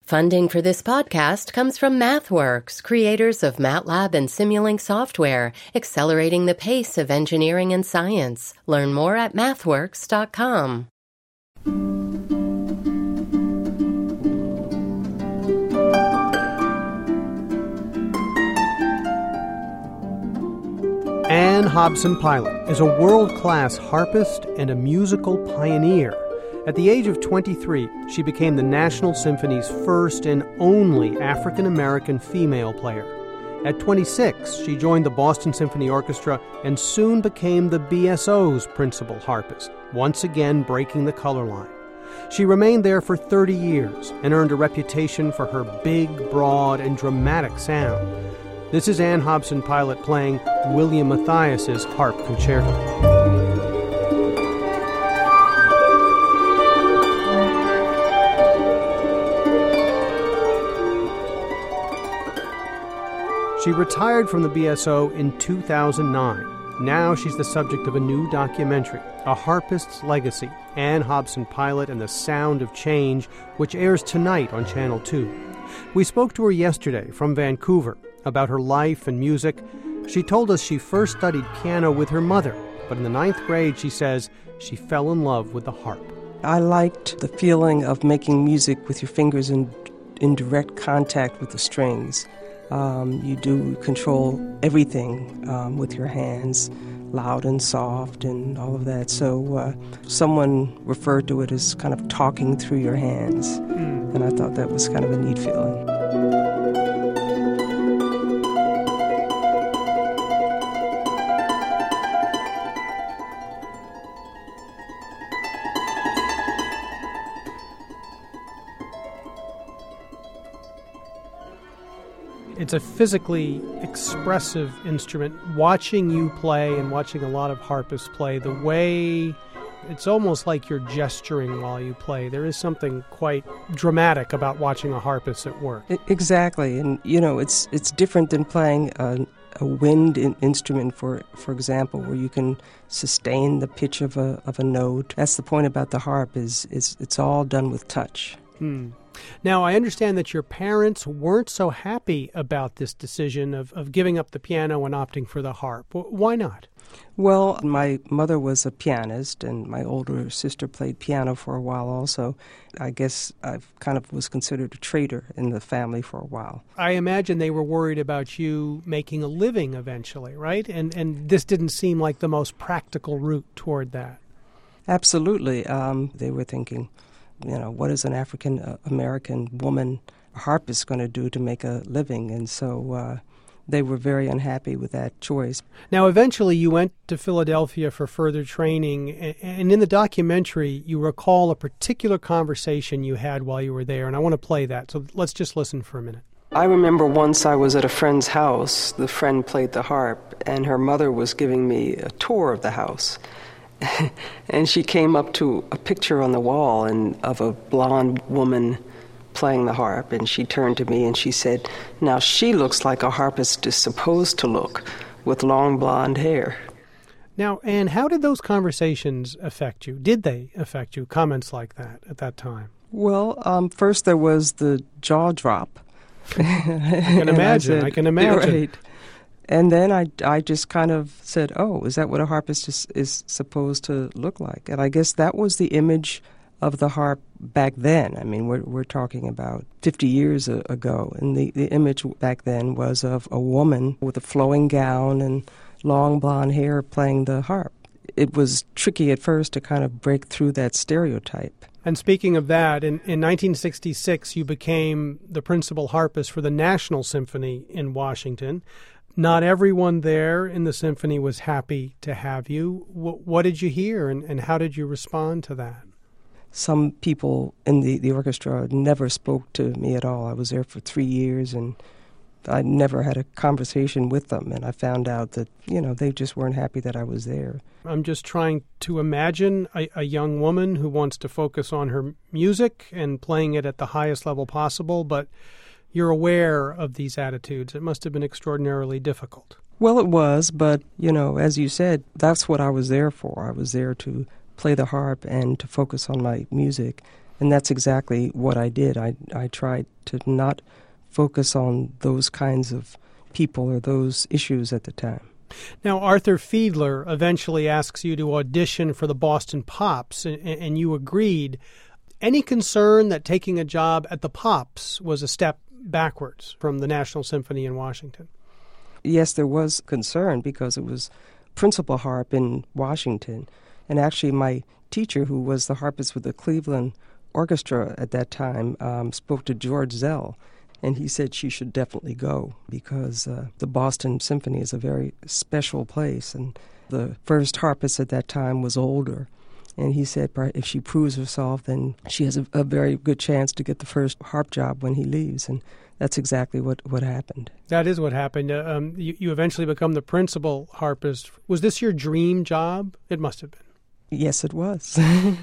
Funding for this podcast comes from MathWorks, creators of MATLAB and Simulink software, accelerating the pace of engineering and science. Learn more at mathworks.com. Anne Hobson-Pilot is a world-class harpist and a musical pioneer. At the age of 23, she became the National Symphony's first and only African-American female player. At 26, she joined the Boston Symphony Orchestra and soon became the BSO's principal harpist, once again breaking the color line. She remained there for 30 years and earned a reputation for her big, broad, and dramatic sound. This is Anne Hobson-Pilot playing William Mathias's Harp Concerto. She retired from the BSO in 2009. Now she's the subject of a new documentary, A Harpist's Legacy, Anne Hobson-Pilot and the Sound of Change, which airs tonight on Channel 2. We spoke to her yesterday from Vancouver about her life and music. She told us she first studied piano with her mother, but in the 9th grade, she says, she fell in love with the harp. I liked the feeling of making music with your fingers in direct contact with the strings. You do control everything with your hands, loud and soft and all of that. So someone referred to it as kind of talking through your hands. And I thought that was kind of a neat feeling. It's a physically expressive instrument. Watching you play and watching a lot of harpists play, the way it's almost like you're gesturing while you play. There is something quite dramatic about watching a harpist at work. Exactly. And, you know, it's different than playing a wind instrument, for example, where you can sustain the pitch of a note. That's the point about the harp, is it's all done with touch. Now, I understand that your parents weren't so happy about this decision of giving up the piano and opting for the harp. Why not? Well, my mother was a pianist, and my older sister played piano for a while also. I guess I kind of was considered a traitor in the family for a while. I imagine they were worried about you making a living eventually, right? And this didn't seem like the most practical route toward that. Absolutely. They were thinking, you know, what is an African-American woman harpist going to do to make a living? And so they were very unhappy with that choice. Now, eventually you went to Philadelphia for further training, and in the documentary you recall a particular conversation you had while you were there, and I want to play that, so let's just listen for a minute. I remember once I was at a friend's house. The friend played the harp, and her mother was giving me a tour of the house. And she came up to a picture on the wall of a blonde woman playing the harp, and she turned to me and she said, "Now she looks like a harpist is supposed to look, with long blonde hair." Now, Anne, how did those conversations affect you? Did they affect you, comments like that at that time? Well, first there was the jaw drop. I can imagine. I can imagine. Right. And then I just kind of said, oh, is that what a harpist is supposed to look like? And I guess that was the image of the harp back then. I mean, we're talking about 50 years ago. And the image back then was of a woman with a flowing gown and long blonde hair playing the harp. It was tricky at first to kind of break through that stereotype. And speaking of that, in 1966, you became the principal harpist for the National Symphony in Washington. Not everyone there in the symphony was happy to have you. What did you hear, and how did you respond to that? Some people in the orchestra never spoke to me at all. I was there for 3 years, and I never had a conversation with them, and I found out that, you know, they just weren't happy that I was there. I'm just trying to imagine a young woman who wants to focus on her music and playing it at the highest level possible, but you're aware of these attitudes. It must have been extraordinarily difficult. Well, it was, but, you know, as you said, that's what I was there for. I was there to play the harp and to focus on my music. And that's exactly what I did. I tried to not focus on those kinds of people or those issues at the time. Now, Arthur Fiedler eventually asks you to audition for the Boston Pops, and you agreed. Any concern that taking a job at the Pops was a step backwards from the National Symphony in Washington? Yes, there was concern because it was principal harp in Washington. And actually my teacher, who was the harpist with the Cleveland Orchestra at that time, spoke to George Zell. And he said she should definitely go because the Boston Symphony is a very special place. And the first harpist at that time was older. And he said if she proves herself, then she has a very good chance to get the first harp job when he leaves. And that's exactly what happened. That is what happened. You eventually become the principal harpist. Was this your dream job? It must have been. Yes, it was.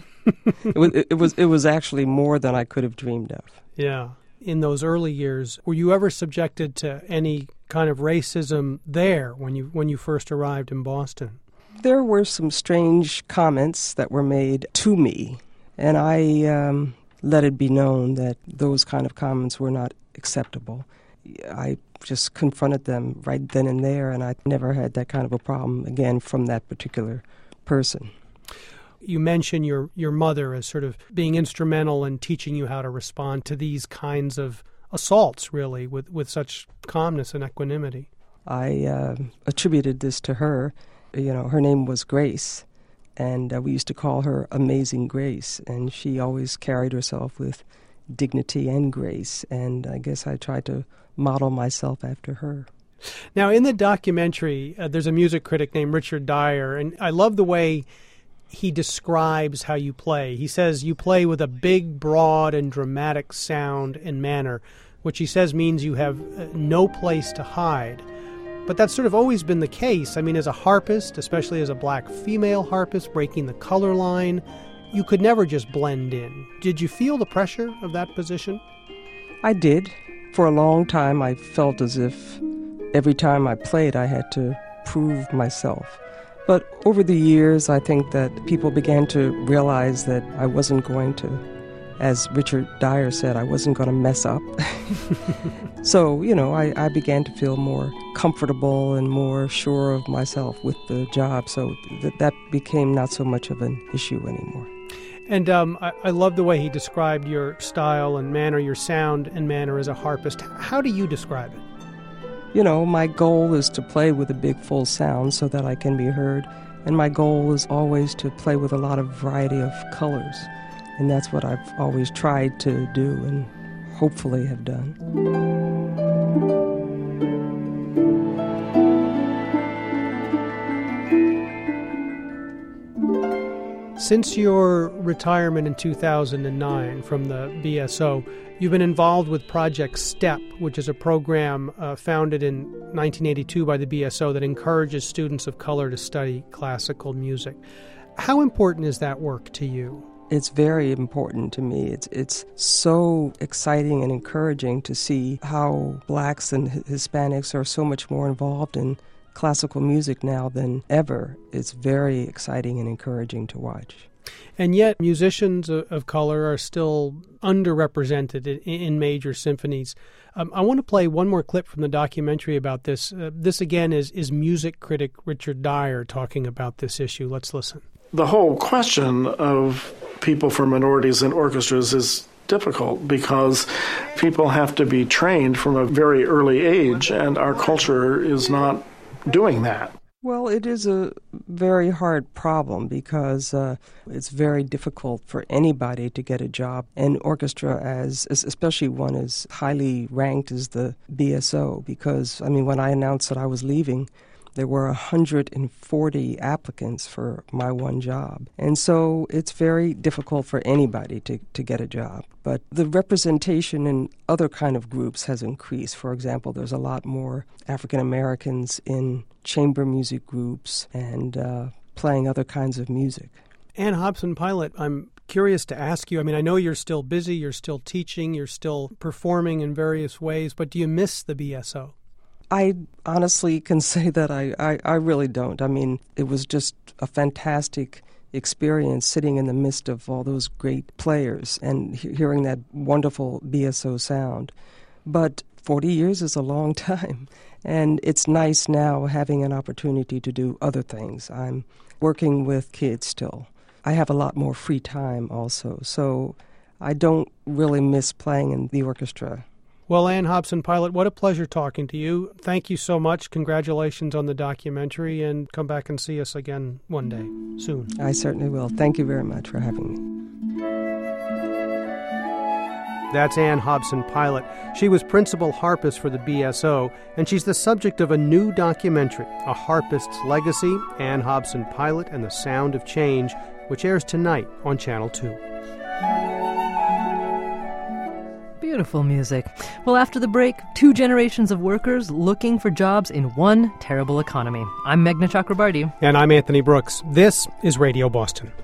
It was actually more than I could have dreamed of. Yeah. In those early years, were you ever subjected to any kind of racism there when you first arrived in Boston? There were some strange comments that were made to me, and I let it be known that those kind of comments were not acceptable. I just confronted them right then and there, and I never had that kind of a problem again from that particular person. You mention your mother as sort of being instrumental in teaching you how to respond to these kinds of assaults, really, with such calmness and equanimity. I attributed this to her. Her name was Grace, and we used to call her Amazing Grace, and she always carried herself with dignity and grace, and I guess I tried to model myself after her. Now, in the documentary, there's a music critic named Richard Dyer, and I love the way he describes how you play. He says you play with a big, broad, and dramatic sound and manner, which he says means you have no place to hide. But that's sort of always been the case. I mean, as a harpist, especially as a black female harpist, breaking the color line, you could never just blend in. Did you feel the pressure of that position? I did. For a long time, I felt as if every time I played, I had to prove myself. But over the years, I think that people began to realize that I wasn't going to, as Richard Dyer said, I wasn't going to mess up. So, I began to feel more comfortable and more sure of myself with the job. So that became not so much of an issue anymore. And I love the way he described your style and manner, your sound and manner as a harpist. How do you describe it? My goal is to play with a big full sound so that I can be heard. And my goal is always to play with a lot of variety of colors. And that's what I've always tried to do and hopefully have done. Since your retirement in 2009 from the BSO, you've been involved with Project STEP, which is a program founded in 1982 by the BSO that encourages students of color to study classical music. How important is that work to you? It's very important to me. It's so exciting and encouraging to see how blacks and Hispanics are so much more involved in classical music now than ever. It's very exciting and encouraging to watch. And yet musicians of color are still underrepresented in major symphonies. I want to play one more clip from the documentary about this. This again is music critic Richard Dyer talking about this issue. Let's listen. The whole question of people from minorities in orchestras is difficult because people have to be trained from a very early age, and our culture is not doing that. Well, it is a very hard problem because it's very difficult for anybody to get a job in orchestra, especially one as highly ranked as the BSO, because, when I announced that I was leaving, there were 140 applicants for my one job. And so it's very difficult for anybody to get a job. But the representation in other kind of groups has increased. For example, there's a lot more African Americans in chamber music groups and playing other kinds of music. Ann Hobson-Pilot, I'm curious to ask you, I know you're still busy, you're still teaching, you're still performing in various ways, but do you miss the BSO? I honestly can say that I really don't. It was just a fantastic experience sitting in the midst of all those great players and hearing that wonderful BSO sound. But 40 years is a long time, and it's nice now having an opportunity to do other things. I'm working with kids still. I have a lot more free time also, so I don't really miss playing in the orchestra. Well, Ann Hobson-Pilot, what a pleasure talking to you. Thank you so much. Congratulations on the documentary, and come back and see us again one day, soon. I certainly will. Thank you very much for having me. That's Ann Hobson-Pilot. She was principal harpist for the BSO, and she's the subject of a new documentary, A Harpist's Legacy, Ann Hobson-Pilot and the Sound of Change, which airs tonight on Channel 2. Beautiful music. Well, after the break, 2 generations of workers looking for jobs in one terrible economy. I'm Meghna Chakrabarti. And I'm Anthony Brooks. This is Radio Boston.